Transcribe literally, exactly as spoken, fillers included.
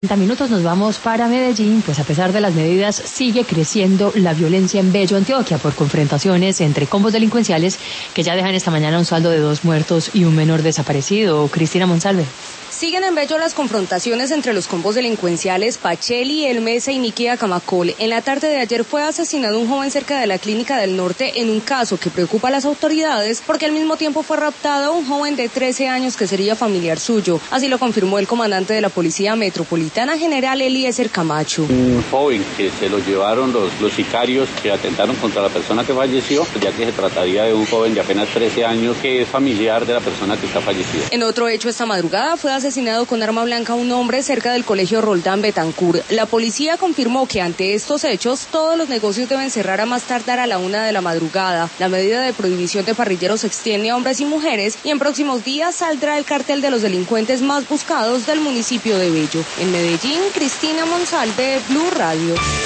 minutos nos vamos para Medellín, pues a pesar de las medidas sigue creciendo la violencia en Bello, Antioquia, por confrontaciones entre combos delincuenciales que ya dejan esta mañana un saldo de dos muertos y un menor desaparecido. Cristina Monsalve. Siguen en Bello las confrontaciones entre los combos delincuenciales Pacheli, El Mesa y Niquia Camacol. En la tarde de ayer fue asesinado un joven cerca de la Clínica del Norte en un caso que preocupa a las autoridades porque al mismo tiempo fue raptado un joven de trece años que sería familiar suyo. Así lo confirmó el comandante de la Policía Metropolitana, general Eliezer Camacho. Un joven que se lo llevaron los, los sicarios que atentaron contra la persona que falleció, ya que se trataría de un joven de apenas trece años que es familiar de la persona que está fallecida. En otro hecho esta madrugada fue asesinado con arma blanca un hombre cerca del colegio Roldán Betancourt. La policía confirmó que ante estos hechos todos los negocios deben cerrar a más tardar a la una de la madrugada. La medida de prohibición de parrilleros se extiende a hombres y mujeres y en próximos días saldrá el cartel de los delincuentes más buscados del municipio de Bello. En Medellín, Cristina Monsalve, Blue Radio.